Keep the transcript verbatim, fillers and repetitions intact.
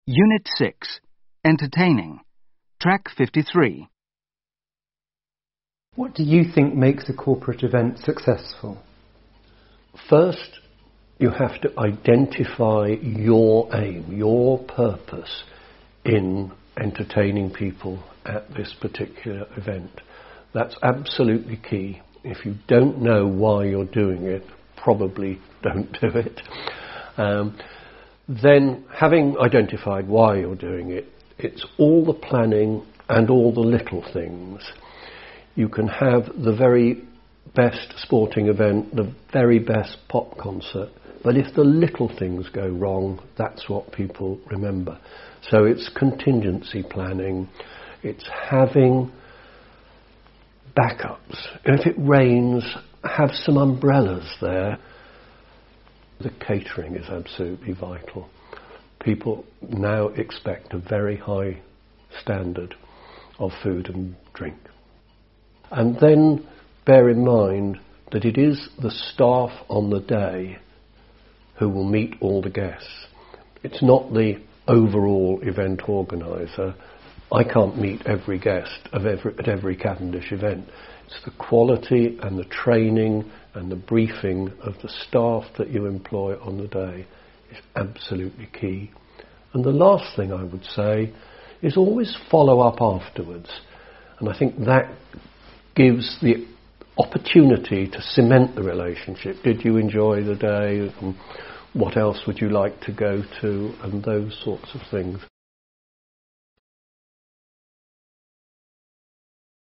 Unit six, Entertaining, Track fifty-three. What do you think makes a corporate event successful? First, you have to identify your aim, your purpose in entertaining people at this particular event. That's absolutely key. If you don't know why you're doing it, probably don't do it. Um, then, having identified why you're doing it, it's all the planning and all the little things. You can have the very best sporting event, the very best pop concert, but if the little things go wrong, that's what people remember. So it's contingency planning, it's having backups. And if it rains, have some umbrellas there. The catering is absolutely vital. People now expect a very high standard of food and drink. And then bear in mind that it is the staff on the day who will meet all the guests. It's not the overall event organiser. I can't meet every guest of every, at every Cavendish event. It's the quality and the training and the briefing of the staff that you employ on the day is absolutely key. And the last thing I would say is always follow up afterwards. And I think that gives the opportunity to cement the relationship. Did you enjoy the day? And what else would you like to go to? And those sorts of things.